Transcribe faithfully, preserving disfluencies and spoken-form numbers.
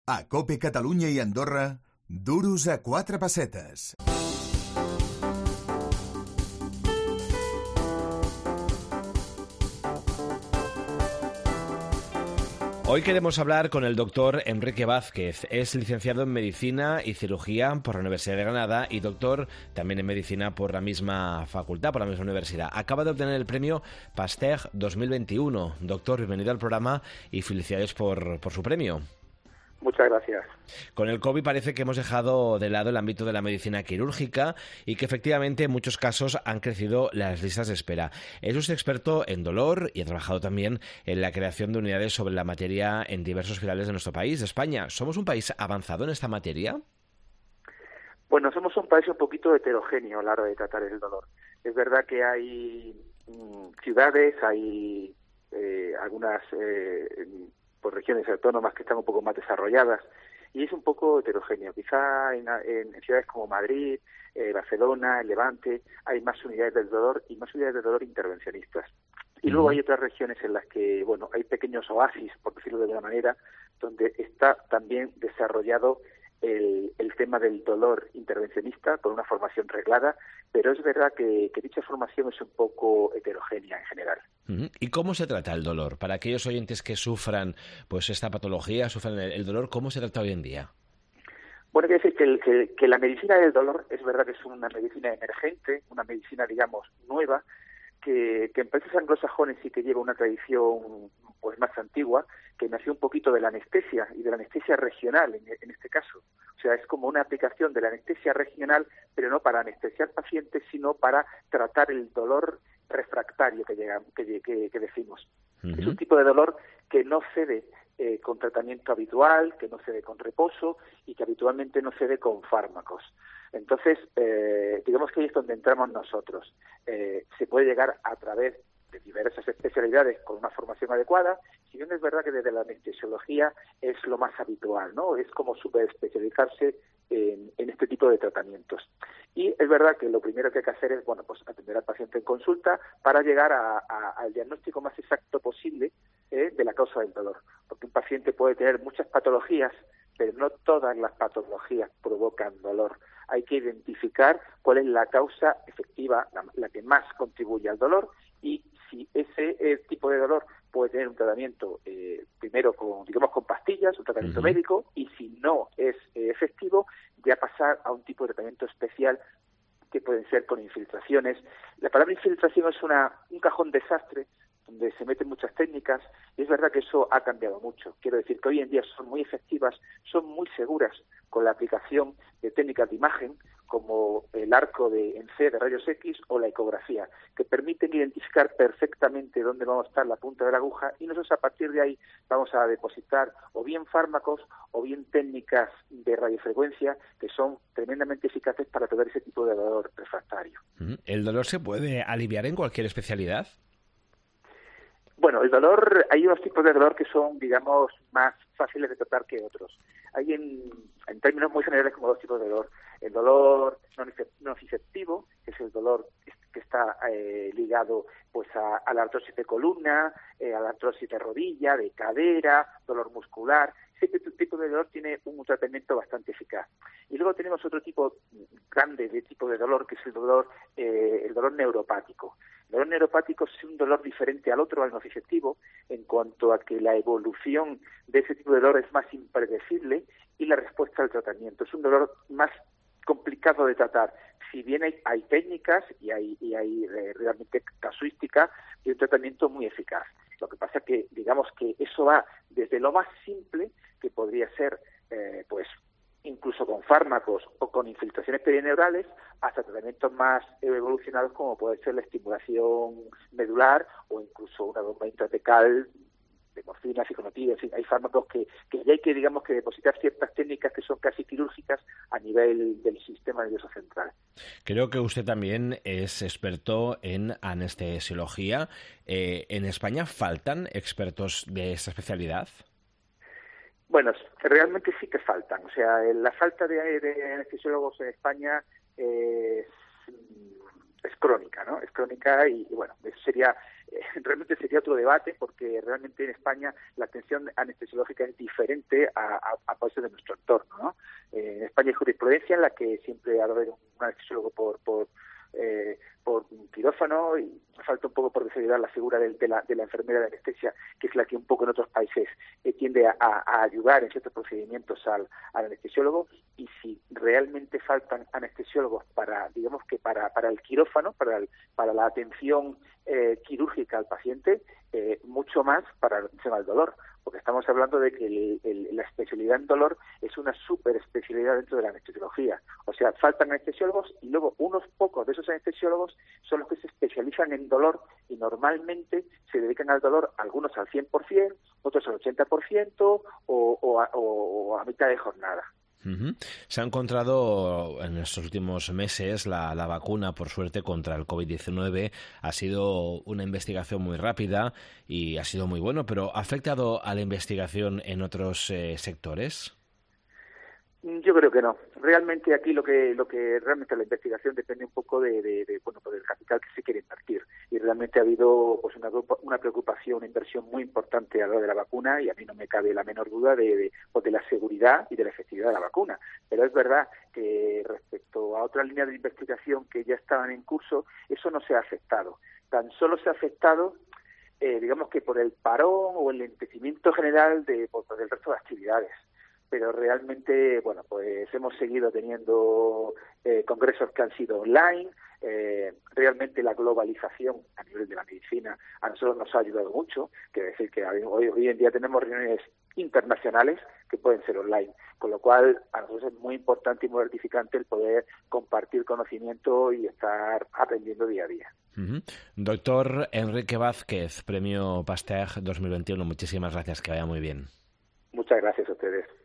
A COPE Catalunya i Andorra, duros a quatre pessetes. Hoy queremos hablar con el doctor Enrique Vázquez. Es licenciado en Medicina y Cirugía por la Universidad de Granada y doctor también en Medicina por la misma facultad, por la misma universidad. Acaba de obtener el premio Pasteur dos mil veintiuno. Doctor, bienvenido al programa y felicidades por, por su premio. Muchas gracias. Con el COVID parece que hemos dejado de lado el ámbito de la medicina quirúrgica y que efectivamente en muchos casos han crecido las listas de espera. Es usted experto en dolor y ha trabajado también en la creación de unidades sobre la materia en diversos hospitales de nuestro país, de España. ¿Somos un país avanzado en esta materia? Bueno, somos un país un poquito heterogéneo a la hora de tratar el dolor. Es verdad que hay mmm, ciudades, hay eh, algunas... Eh, por regiones autónomas que están un poco más desarrolladas y es un poco heterogéneo. Quizá en, en, en ciudades como Madrid, eh, Barcelona, el Levante, hay más unidades del dolor y más unidades del dolor intervencionistas. Y uh-huh. luego hay otras regiones en las que, bueno, hay pequeños oasis, por decirlo de alguna manera, donde está también desarrollado el, el tema del dolor intervencionista con una formación reglada, pero es verdad que, que dicha formación es un poco heterogénea en general. Uh-huh. ¿Y cómo se trata el dolor? Para aquellos oyentes que sufran pues esta patología, sufran el, el dolor, ¿cómo se trata hoy en día? Bueno, quiero decir que, el, que, que la medicina del dolor es verdad que es una medicina emergente, una medicina, digamos, nueva, que, que en países anglosajones sí que lleva una tradición pues más antigua, que nació un poquito de la anestesia y de la anestesia regional en, en este caso. O sea, es como una aplicación de la anestesia regional, pero no para anestesiar pacientes, sino para tratar el dolor refractario que, llega, que, que, que decimos. Uh-huh. Es un tipo de dolor que no cede eh, con tratamiento habitual, que no cede con reposo y que habitualmente no cede con fármacos. Entonces, eh, digamos que ahí es donde entramos nosotros. Eh, se puede llegar a través de diversas especialidades con una formación adecuada, si bien es verdad que desde la anestesiología es lo más habitual, ¿no? Es como superespecializarse en, en este tipo de tratamientos. Y es verdad que lo primero que hay que hacer es, bueno, pues atender al paciente en consulta para llegar a, a, al diagnóstico más exacto posible eh, de la causa del dolor. Porque un paciente puede tener muchas patologías, pero no todas las patologías provocan dolor. Hay que identificar cuál es la causa efectiva, la, la que más contribuye al dolor, y si ese eh, tipo de dolor puede tener un tratamiento eh, primero con, digamos, con pastillas, un tratamiento uh-huh. médico, y si no es eh, efectivo, ya pasar a un tipo de tratamiento especial que pueden ser con infiltraciones. La palabra infiltración es una un cajón desastre donde se meten muchas técnicas, y es verdad que eso ha cambiado mucho. Quiero decir que hoy en día son muy efectivas, son muy seguras con la aplicación de técnicas de imagen, como el arco de en C de rayos X o la ecografía, que permiten identificar perfectamente dónde vamos a estar la punta de la aguja, y nosotros a partir de ahí vamos a depositar o bien fármacos o bien técnicas de radiofrecuencia que son tremendamente eficaces para tratar ese tipo de dolor refractario. ¿El dolor se puede aliviar en cualquier especialidad? Bueno, el dolor, hay unos tipos de dolor que son, digamos, más fáciles de tratar que otros. Hay en, en términos muy generales como dos tipos de dolor. El dolor nociceptivo, que es el dolor que está eh, ligado pues a, a la artrosis de columna, eh, a la artrosis de rodilla, de cadera, dolor muscular. Ese tipo de dolor tiene un tratamiento bastante eficaz. Y luego tenemos otro tipo grande de tipo de dolor, que es el dolor, eh, el dolor neuropático. El dolor neuropático es un dolor diferente al otro, al nociceptivo, en cuanto a que la evolución de ese tipo de dolor es más impredecible y la respuesta al tratamiento. Es un dolor más complicado de tratar. Si bien hay, hay técnicas y hay, y hay eh, realmente casuística y un tratamiento muy eficaz. Lo que pasa es que, digamos que eso va desde lo más simple, que podría ser, eh, pues, incluso con fármacos o con infiltraciones perineurales, hasta tratamientos más evolucionados como puede ser la estimulación medular o incluso una bomba intratecal de morfina, psiconotina, en fin, hay fármacos que, que ya hay que, digamos, que depositar ciertas técnicas que son casi quirúrgicas a nivel del sistema nervioso central. Creo que usted también es experto en anestesiología. Eh, ¿En España faltan expertos de esta especialidad? Bueno, realmente sí que faltan. O sea, la falta de, de anestesiólogos en España es, es crónica, ¿no? Es crónica y, y bueno, eso sería, eh, realmente sería otro debate, porque realmente en España la atención anestesiológica es diferente a, a, a países de nuestro entorno, ¿no? Eh, en España hay jurisprudencia en la que siempre ha haber un anestesiólogo por, por Eh, por quirófano, y falta un poco por desarrollar la figura de, de, la, de la enfermera de anestesia, que es la que un poco en otros países eh, tiende a, a ayudar en ciertos procedimientos al, al anestesiólogo. Y si realmente faltan anestesiólogos para, digamos que para, para el quirófano, para, el, para la atención eh, quirúrgica al paciente, eh, mucho más para la atención al dolor, porque estamos hablando de que el, el, la especialidad en dolor es una super especialidad dentro de la anestesiología. O sea, faltan anestesiólogos y luego unos pocos de esos anestesiólogos son los que se especializan en dolor y normalmente se dedican al dolor, algunos al cien por ciento, otros al ochenta por ciento o, o, a, o, o a mitad de jornada. Uh-huh. Se ha encontrado en estos últimos meses la, la vacuna, por suerte, contra el covid diecinueve. Ha sido una investigación muy rápida y ha sido muy bueno, pero ¿ha afectado a la investigación en otros eh, sectores? Yo creo que no. Realmente aquí lo que lo que realmente la investigación depende un poco de, de, de bueno, pues del capital que se quiere invertir, y realmente ha habido pues una una preocupación, una inversión muy importante a la hora de la vacuna, y a mí no me cabe la menor duda de de, pues de la seguridad y de la efectividad de la vacuna. Pero es verdad que respecto a otras líneas de investigación que ya estaban en curso, eso no se ha afectado. Tan solo se ha afectado eh, digamos que por el parón o el lentecimiento general de pues, del resto de actividades. Pero realmente, bueno, pues hemos seguido teniendo eh, congresos que han sido online. Eh, realmente la globalización a nivel de la medicina a nosotros nos ha ayudado mucho, que decir que hoy, hoy en día tenemos reuniones internacionales que pueden ser online, con lo cual a nosotros es muy importante y muy gratificante el poder compartir conocimiento y estar aprendiendo día a día. Uh-huh. Doctor Enrique Vázquez, Premio Pasteur dos mil veintiuno, muchísimas gracias, que vaya muy bien. Muchas gracias a ustedes.